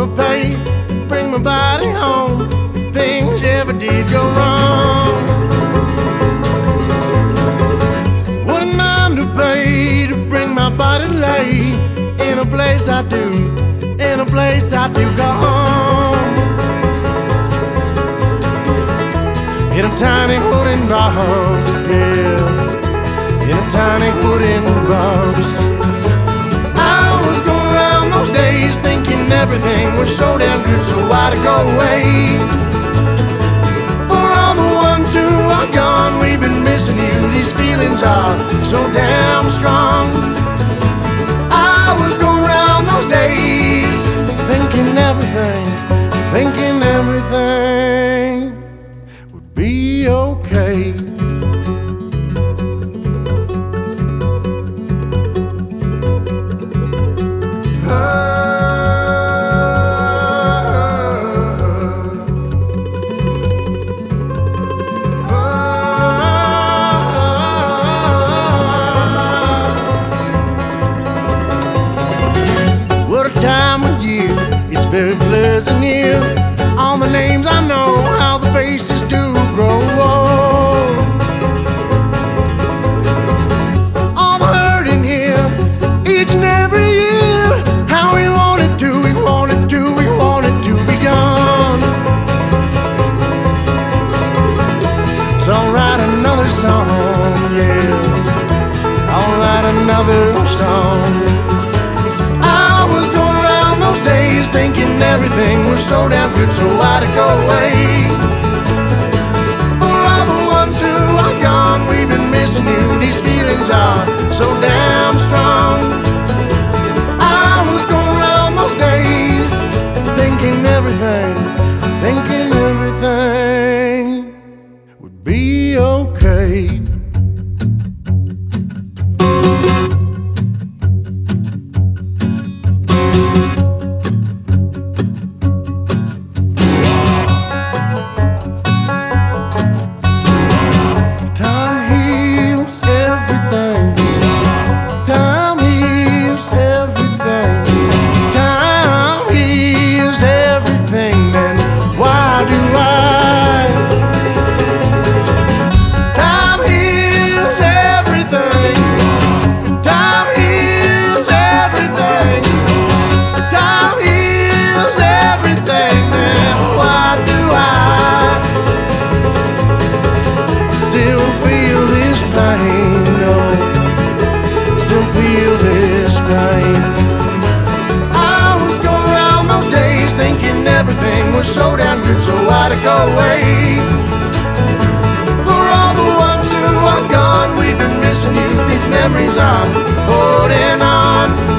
gonna pay, bring my body home if things ever did go wrong. Wouldn't mind to pay to bring my body lay in a place I do, in a place I do go home. In a tiny wooden box, yeah, in a tiny wooden box. I was going around those days thinking everything was so damn good, so why'd it go away? For all the ones who are gone, we've been missing you. These feelings are so damn strong. I was going around those days thinking everything would be okay. What a time of year, it's very pleasant here. All the names I know, how the faces do grow old. All the hurt in here, each and every year. How we wanted to, we wanted to, we wanted to be gone. So I'll write another song, yeah, I'll write another song. Thinking everything was so damn good, so why'd it go away? For all the ones who are gone, we've been missing you. These feelings are so damn strong. I was going around those days thinking everything would be okay. Everything was so damn good, so why'd it go away? For all the ones who are gone, we've been missing you. These memories are holding on.